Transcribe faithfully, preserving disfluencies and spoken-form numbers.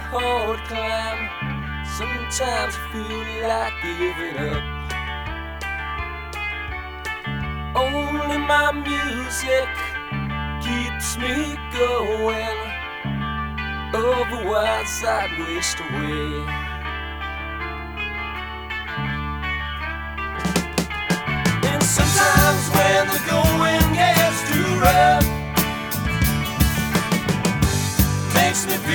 hard climb. Sometimes I feel like giving up. Only my music keeps me going. Otherwise I'd waste away. And sometimes when the going gets too rough, makes me feel